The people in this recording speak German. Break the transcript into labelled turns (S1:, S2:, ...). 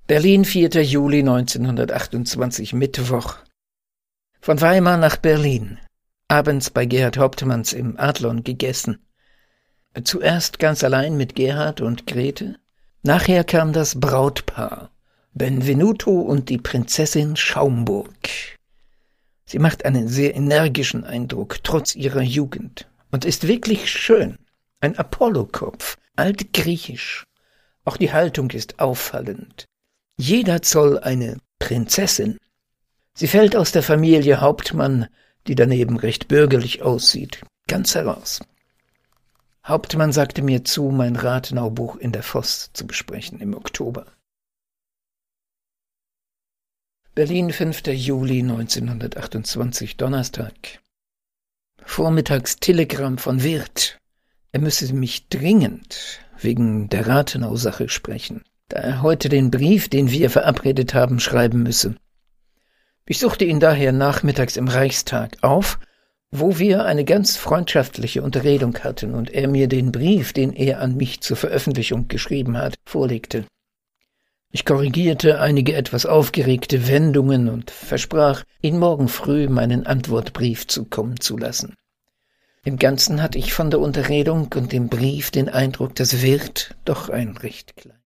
S1: Berlin, 4. Juli 1928, Mittwoch. Von Weimar nach Berlin. Abends bei Gerhard Hauptmanns im Adlon gegessen. Zuerst ganz allein mit Gerhard und Grete. Nachher kam das Brautpaar, Benvenuto und die Prinzessin Schaumburg. Sie macht einen sehr energischen Eindruck, trotz ihrer Jugend, und ist wirklich schön. Ein Apollokopf, altgriechisch. Auch die Haltung ist auffallend. Jeder Zoll eine Prinzessin. Sie fällt aus der Familie Hauptmann, die daneben recht bürgerlich aussieht, ganz heraus. Hauptmann sagte mir zu, mein Rathenau-Buch in der Voss zu besprechen im Oktober. Berlin, 5. Juli 1928, Donnerstag. Vormittags Telegramm von Wirth. Er müsse mich dringend wegen der Rathenau-Sache sprechen, da er heute den Brief, den wir verabredet haben, schreiben müsse. Ich suchte ihn daher nachmittags im Reichstag auf, wo wir eine ganz freundschaftliche Unterredung hatten und er mir den Brief, den er an mich zur Veröffentlichung geschrieben hat, vorlegte. Ich korrigierte einige etwas aufgeregte Wendungen und versprach, ihn morgen früh meinen Antwortbrief zukommen zu lassen. Im Ganzen hatte ich von der Unterredung und dem Brief den Eindruck, dass Wirth doch ein recht klein